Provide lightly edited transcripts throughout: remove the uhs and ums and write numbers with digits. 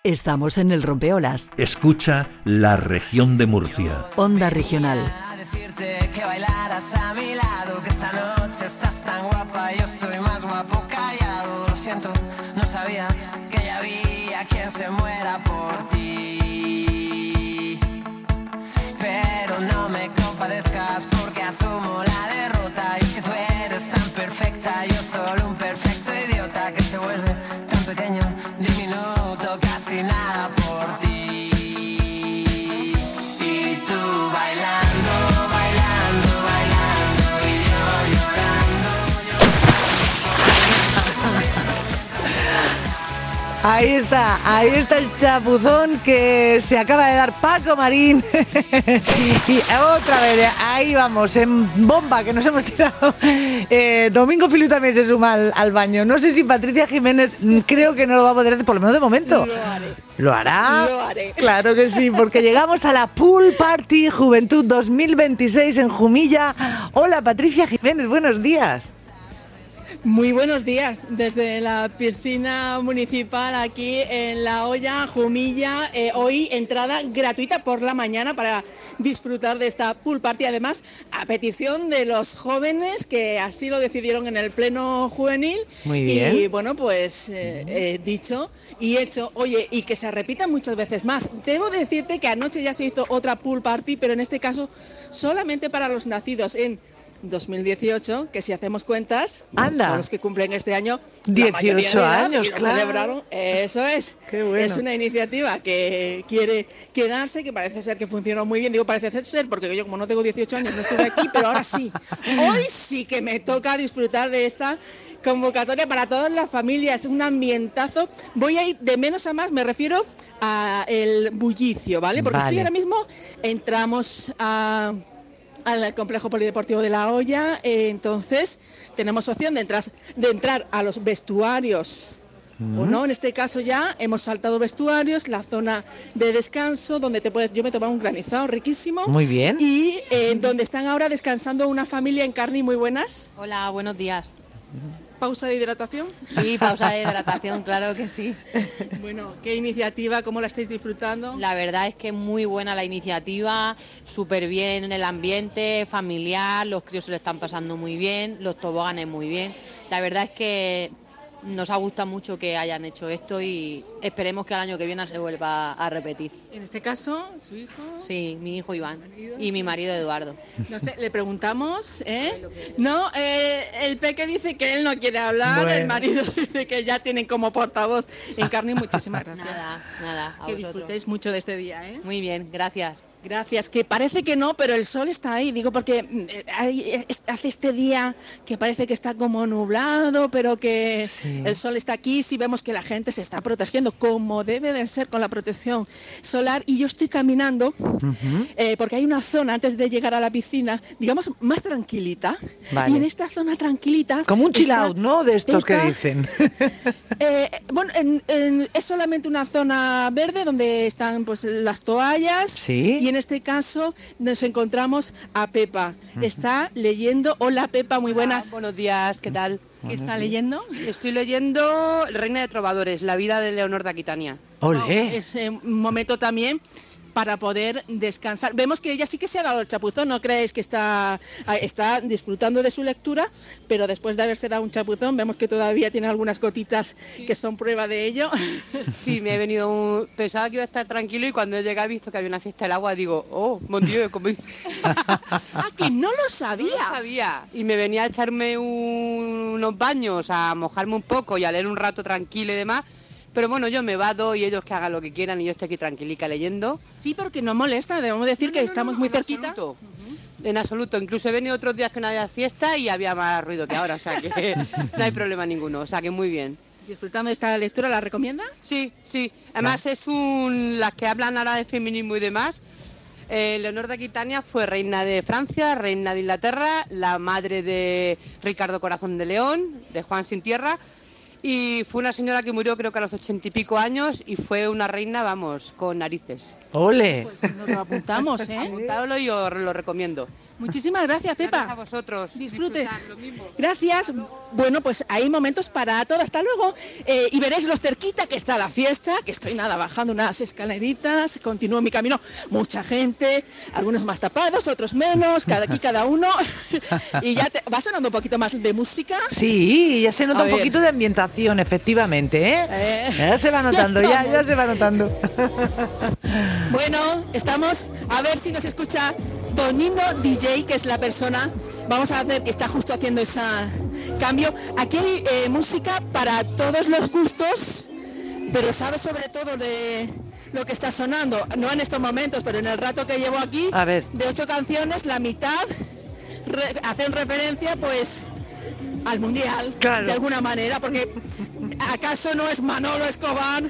Estamos en el Rompeolas. Escucha La Región de Murcia. Onda Regional. Decirte que bailaras a mi lado, que esta noche estás tan guapa, yo estoy más guapo callado. Lo siento, no sabía que ya había quien se muera por ti. Pero no me compadezcas porque asumo la derrota. Y es que tú eres tan perfecta, yo solo un perfecto idiota que se vuelve tan pequeño, diminuto, casi nada por ti. Y tú bailando, bailando, bailando y yo llorando. Ahí está el chapuzón que se acaba de dar Paco Marín. Y otra vez, ahí vamos, en bomba, que nos hemos tirado. Domingo Filú también se suma al baño. No sé si Patricia Jiménez, creo que no lo va a poder hacer, por lo menos de momento. Lo haré. ¿Lo hará? Lo haré. Claro que sí, porque llegamos a la Pool Party Juventud 2026 en Jumilla. Hola Patricia Jiménez, buenos días. Muy buenos días desde la piscina municipal aquí en La Hoya, Jumilla. Hoy entrada gratuita por la mañana para disfrutar de esta pool party. Además, a petición de los jóvenes que así lo decidieron en el pleno juvenil. Muy bien. Y bueno, pues dicho y hecho. Oye, y que se repita muchas veces más. Debo decirte que anoche ya se hizo otra pool party, pero en este caso solamente para los nacidos en 2018, que si hacemos cuentas, Anda. son los que cumplen este año 18 años, y lo claro. celebraron. Eso es. Qué bueno. Es una iniciativa que quiere quedarse, que parece ser que funcionó muy bien. Digo parece ser porque yo como no tengo 18 años no estuve aquí, pero ahora sí. Hoy sí que me toca disfrutar de esta convocatoria para todas las familias, un ambientazo. Voy a ir de menos a más, me refiero a el bullicio, ¿vale? Porque estoy ahora mismo, entramos al complejo polideportivo de La Hoya, entonces tenemos opción de entrar a los vestuarios o no. En este caso ya hemos saltado vestuarios, la zona de descanso donde yo me he tomado un granizado riquísimo. Muy bien. Y donde están ahora descansando una familia en Carni. Muy buenas. Hola, buenos días. ¿Pausa de hidratación? Sí, pausa de hidratación, claro que sí. Bueno, ¿qué iniciativa? ¿Cómo la estáis disfrutando? La verdad es que es muy buena la iniciativa, súper bien el ambiente familiar, los críos se lo están pasando muy bien, los toboganes muy bien. La verdad es que nos ha gustado mucho que hayan hecho esto y esperemos que el año que viene se vuelva a repetir. En este caso, su hijo. Sí, mi hijo Iván y mi marido Eduardo. No sé, le preguntamos, No, el peque dice que él no quiere hablar, Bueno. El marido dice que ya tienen como portavoz en Carni. Muchísimas gracias. Nada, a Que vosotros. disfrutéis mucho de este día, Muy bien, gracias. Gracias, que parece que no, pero el sol está ahí, digo, porque hace este día que parece que está como nublado, pero que el sol está aquí, sí vemos que la gente se está protegiendo, como debe de ser con la protección solar, y yo estoy caminando, porque hay una zona antes de llegar a la piscina, digamos, más tranquilita, Vale. y en esta zona tranquilita... Como un chill está- out, ¿no? De estos que está- dicen. bueno, es solamente una zona verde donde están pues las toallas. Sí. Y en este caso nos encontramos a Pepa. Está leyendo. Hola Pepa, muy buenas. Buenos días, ¿qué tal? ¿Qué está leyendo? Estoy leyendo Reina de Trovadores, la vida de Leonor de Aquitania. Olé. Es un momento también para poder descansar. Vemos que ella sí que se ha dado el chapuzón, no creéis que está disfrutando de su lectura, pero después de haberse dado un chapuzón vemos que todavía tiene algunas gotitas que son prueba de ello. Sí, me he venido, pensaba que iba a estar tranquilo y cuando he llegado he visto que había una fiesta del agua, digo, oh, mon Dieu, como dice. Ah, que no lo No sabía. lo sabía. Y me venía a echarme unos baños, a mojarme un poco y a leer un rato tranquilo y demás. Pero bueno, yo me vado y ellos que hagan lo que quieran y yo estoy aquí tranquilica leyendo. Sí, porque no molesta, debemos decir que estamos muy en cerquita. Absoluto. En absoluto, incluso he venido otros días que no había fiesta y había más ruido que ahora, o sea que no hay problema ninguno, o sea que muy bien. Disfrutando de esta lectura, ¿la recomienda? Sí, sí, además es las que hablan ahora de feminismo y demás. Leonor de Aquitania fue reina de Francia, reina de Inglaterra, la madre de Ricardo Corazón de León, de Juan Sin Tierra, Y fue una señora que murió creo que a los 80 y pico años y fue una reina, vamos, con narices. ¡Ole! Pues nos lo apuntamos, ¿eh? Apuntadlo y os lo recomiendo. Muchísimas gracias, Pepa. Gracias a vosotros. Disfrute. Disfrutad, lo mismo. Gracias. Bueno, pues hay momentos para todo. Hasta luego. Y veréis lo cerquita que está la fiesta, que estoy bajando unas escaleritas, continúo mi camino. Mucha gente, algunos más tapados, otros menos, cada uno. Y ya va sonando un poquito más de música. Sí, ya se nota A un ver. poquito de ambientación, efectivamente, ¿eh? Ya se va notando, ya se va notando. Bueno, estamos a ver si nos escucha Tonino DJ, que es la persona, vamos a hacer que está justo haciendo ese cambio. Aquí hay música para todos los gustos, pero sabe sobre todo de lo que está sonando, no en estos momentos, pero en el rato que llevo aquí, A ver. de 8 canciones, la mitad hacen referencia pues al Mundial, Claro. de alguna manera, porque ¿acaso no es Manolo Escobar?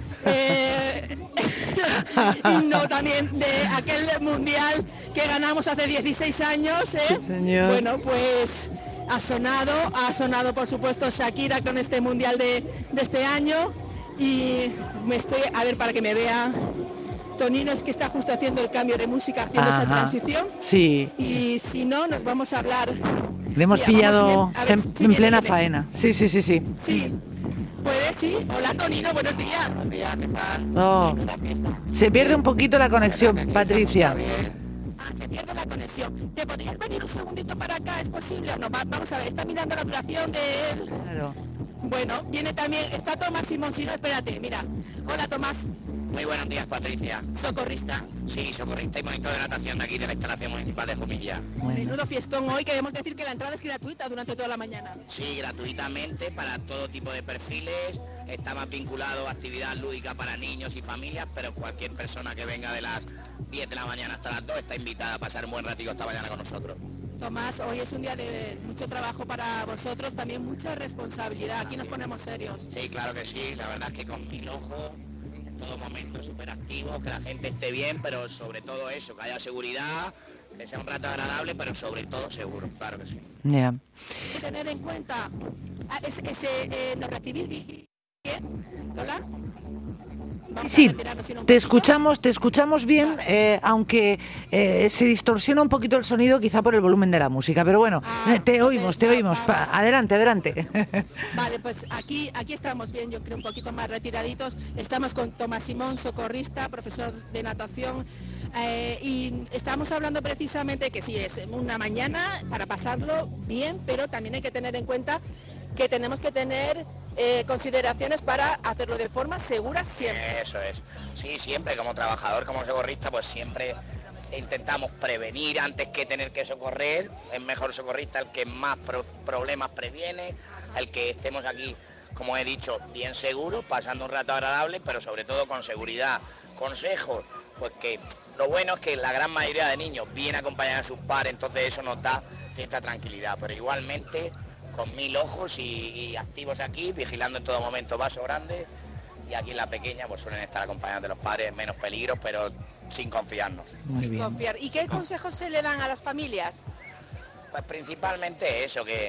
Himno también de aquel mundial que ganamos hace 16 años, ¿eh? Sí, señor. Bueno, pues ha sonado por supuesto Shakira con este mundial de este año y me estoy, a ver para que me vea Tonino, es que está justo haciendo el cambio de música, haciendo esa Ajá. transición. Sí, Y si no, nos vamos a hablar. le hemos Mira, pillado vamos bien. A ver en si viene, plena viene. faena. Sí. Sí, puede, sí. Hola Tonino, buenos días. Buenos días, ¿qué tal? Oh, se pierde un poquito la conexión, Patricia. Se pierde la conexión. ¿Te podrías venir un segundito para acá? ¿Es posible o no? Vamos a ver, está mirando la duración de él. Claro. Bueno, viene también, está Tomás Simón, si no, espérate, mira. Hola Tomás, Muy buenos días, Patricia. socorrista. Sí, socorrista y monitor de natación de aquí de la instalación municipal de Jumilla. Menudo fiestón hoy, queremos decir que la entrada es gratuita durante toda la mañana. Sí, gratuitamente para todo tipo de perfiles. Está más vinculado a actividad lúdica para niños y familias, pero cualquier persona que venga de las 10 de la mañana hasta las 2 está invitada a pasar un buen ratito esta mañana con nosotros. Tomás, hoy es un día de mucho trabajo para vosotros, también mucha responsabilidad. Aquí nos ponemos serios. Sí, claro que sí. La verdad es que con 1000 ojos, en todo momento súper activo, que la gente esté bien, pero sobre todo eso, que haya seguridad, que sea un rato agradable, pero sobre todo seguro, claro que sí. Ya. Tener en cuenta, ¿nos recibís bien? ¿Lola? Vamos a Sí, retirarnos un te poquito. escuchamos bien, aunque se distorsiona un poquito el sonido quizá por el volumen de la música, pero bueno, te oímos. Adelante. Vale, pues aquí estamos bien, yo creo un poquito más retiraditos. Estamos con Tomás Simón, socorrista, profesor de natación, y estamos hablando precisamente que sí, es una mañana para pasarlo bien, pero también hay que tener en cuenta que tenemos que tener consideraciones para hacerlo de forma segura siempre. Eso es. Sí, siempre como trabajador, como socorrista, pues siempre intentamos prevenir antes que tener que socorrer. Es mejor socorrista el que más problemas previene, el que estemos aquí, como he dicho, bien seguros, pasando un rato agradable, pero sobre todo con seguridad. Consejos, pues que lo bueno es que la gran mayoría de niños viene acompañada de sus padres, entonces eso nos da cierta tranquilidad, pero igualmente con 1000 ojos y activos aquí, vigilando en todo momento vaso grande, y aquí en la pequeña pues suelen estar acompañados de los padres, menos peligros, pero sin confiarnos. Sin confiar. ¿Y qué consejos se le dan a las familias? Pues principalmente eso, que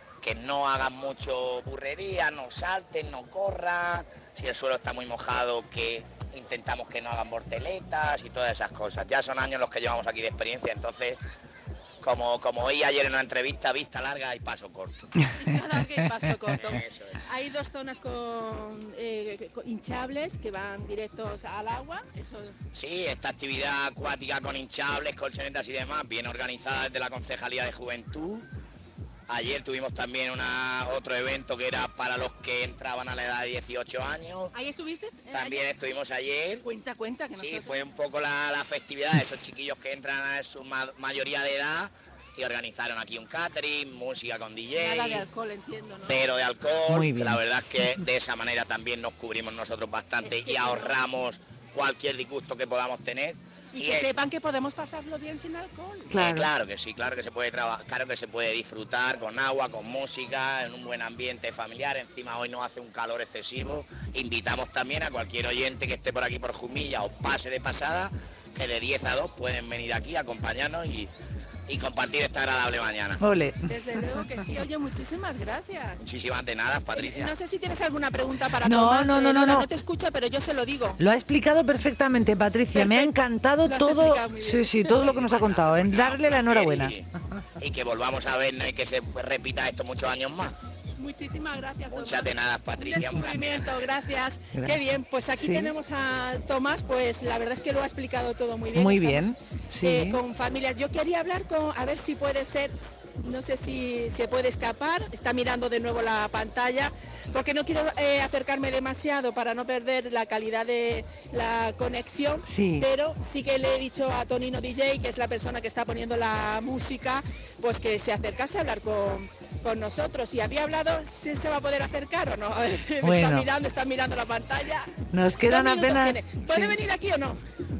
no hagan mucho burrería, no salten, no corran, si el suelo está muy mojado, que intentamos que no hagan borteletas y todas esas cosas. Ya son años los que llevamos aquí de experiencia, entonces, como oí ayer en una entrevista, vista larga y paso corto. Larga y paso corto. Eso es. Hay dos zonas con hinchables que van directos al agua. Eso, Sí, esta actividad acuática con hinchables, colchonetas y demás, bien organizada desde la Concejalía de Juventud. Ayer tuvimos también otro evento que era para los que entraban a la edad de 18 años. ¿Ahí estuviste? También ayer? estuvimos ayer. Cuenta, que Sí, nosotros... fue un poco la festividad de esos chiquillos que entran a su mayoría de edad y organizaron aquí un catering, música con DJ. Nada de alcohol, entiendo, ¿no? Cero de alcohol. Muy bien. La verdad es que de esa manera también nos cubrimos nosotros bastante y ahorramos cualquier disgusto que podamos tener. Y que eso. sepan que podemos pasarlo bien sin alcohol. Claro que sí, claro que se puede trabajar, claro que se puede disfrutar con agua, con música, en un buen ambiente familiar. Encima hoy no hace un calor excesivo. Invitamos también a cualquier oyente que esté por aquí por Jumilla o pase de pasada, que de 10 a 2 pueden venir aquí a acompañarnos y y compartir esta agradable mañana. Ole. Desde luego que sí. Oye, muchísimas gracias. Muchísimas de nada, Patricia. No sé si tienes alguna pregunta para No, Tomás. no, Lola, no. No te escucho, pero yo se lo digo. Lo ha explicado perfectamente, Patricia. Me ha Perfecto. encantado Lo has todo. explicado muy bien. Sí, todo lo que nos ha contado. En darle la enhorabuena. Y que volvamos a vernos y que se repita esto muchos años más. Muchísimas gracias, Tomás. Muchas de nada, Patricia. Un descubrimiento, gracias. Qué bien, pues aquí Sí. tenemos a Tomás, pues la verdad es que lo ha explicado todo muy bien. Muy Estamos, bien, sí. con familias. Yo quería hablar a ver si puede ser, no sé si se puede escapar, está mirando de nuevo la pantalla, porque no quiero acercarme demasiado para no perder la calidad de la conexión, Sí. pero sí que le he dicho a Tonino DJ, que es la persona que está poniendo la música, pues que se acercase a hablar con nosotros. Y había hablado, si se va a poder acercar o no. A ver, me Bueno. está mirando la pantalla. Nos quedan 2 minutos apenas. tiene. ¿Puede sí, venir aquí o no?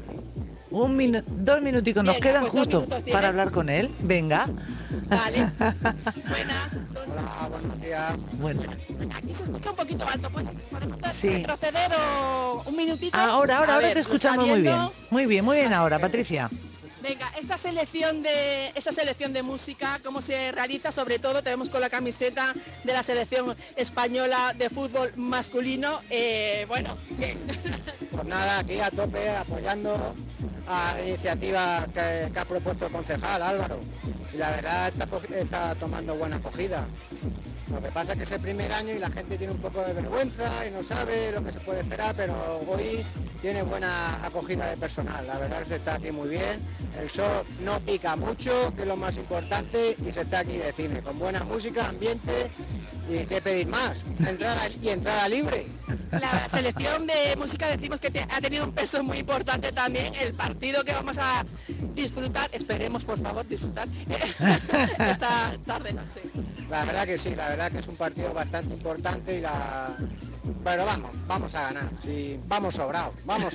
2 minuticos nos Venga, quedan pues 2 justo minutos tiene. para hablar con él. Venga. Vale. Buenas. Buenos días. Bueno, Aquí se escucha un poquito alto. ¿Podemos Sí. retroceder o un minutito? ahora A ver, te ¿lo está escuchamos muy bien. viendo? Muy bien ahora, Patricia. Venga, esa selección de música, ¿cómo se realiza? Sobre todo te vemos con la camiseta de la selección española de fútbol masculino. Bueno, ¿qué? Pues nada, aquí a tope apoyando a la iniciativa que ha propuesto el concejal Álvaro. Y la verdad está tomando buena acogida. Lo que pasa es que es el primer año y la gente tiene un poco de vergüenza y no sabe lo que se puede esperar, pero hoy tiene buena acogida de personal. La verdad es que se está aquí muy bien. El sol no pica mucho, que es lo más importante, y se está aquí de cine, con buena música, ambiente y qué pedir más. Entrada libre. La selección de música decimos que ha tenido un peso muy importante también. El partido que vamos a disfrutar, esperemos por favor disfrutar esta tarde-noche. La verdad que sí, la verdad que es un partido bastante importante pero vamos a ganar. Sí, vamos sobrados.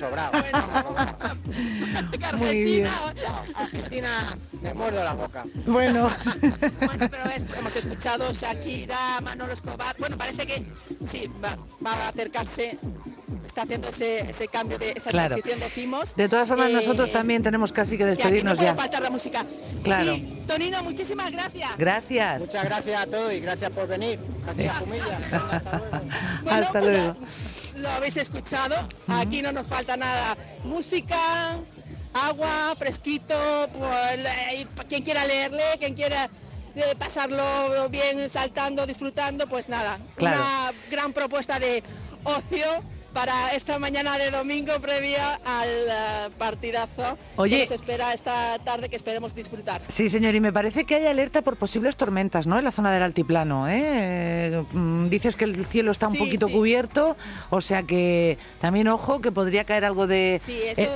Que Muy bien. Argentina me muerdo la boca. Bueno, Bueno, pero hemos escuchado Shakira, Manolo Escobar. Bueno, parece que sí, va a acercarse, está haciendo ese cambio de esa Claro. transición, decimos. de todas formas, nosotros también tenemos casi que Que aquí no despedirnos puede ya. faltar la música. Claro. Sí, Tonino, muchísimas gracias. Gracias. Muchas gracias a todos y gracias por venir. Aquí a Jumilla. Hasta luego. Bueno, Hasta pues luego. lo habéis escuchado, aquí no nos falta nada. Música, agua, fresquito, pues, quien quiera leerle, quien quiera pasarlo bien, saltando, disfrutando, pues nada. Claro. Una gran propuesta de ocio para esta mañana de domingo previa al partidazo Oye. que nos espera esta tarde, que esperemos disfrutar. Sí, señor, y me parece que hay alerta por posibles tormentas, ¿no? En la zona del altiplano, dices que el cielo está un Sí, poquito sí. cubierto, o sea que también ojo que podría caer algo de... Sí, eso...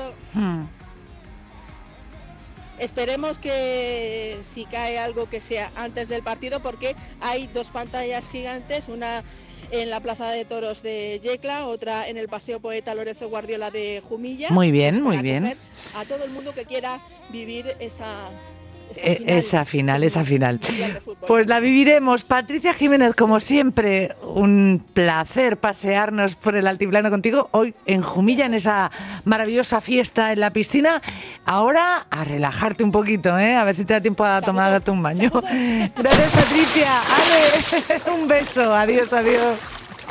Esperemos que si cae algo que sea antes del partido, porque hay 2 pantallas gigantes, una en la Plaza de Toros de Yecla, otra en el Paseo Poeta Lorenzo Guardiola de Jumilla. Muy bien, pues para muy bien. acoger a todo el mundo que quiera vivir esa final. Mundial de fútbol. Pues la viviremos. Patricia Jiménez, como siempre, un placer pasearnos por el altiplano contigo. Hoy en Jumilla, en esa maravillosa fiesta en la piscina. Ahora a relajarte un poquito, a ver si te da tiempo a tomarte un baño. Gracias, Patricia. Ale, un beso. Adiós, adiós.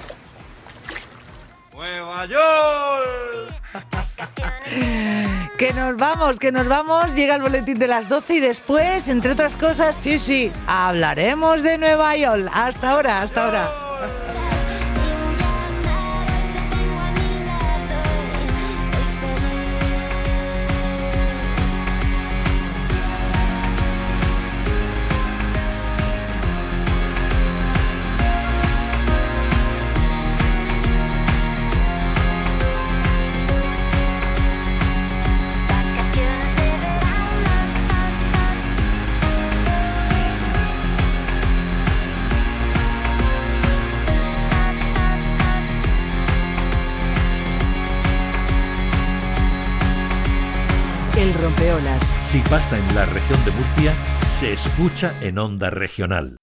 ¡Nueva York! Que nos vamos, llega el boletín de las 12 y después, entre otras cosas, sí, hablaremos de Nueva York. Hasta ahora. El rompeolas. Si pasa en la región de Murcia, se escucha en Onda Regional.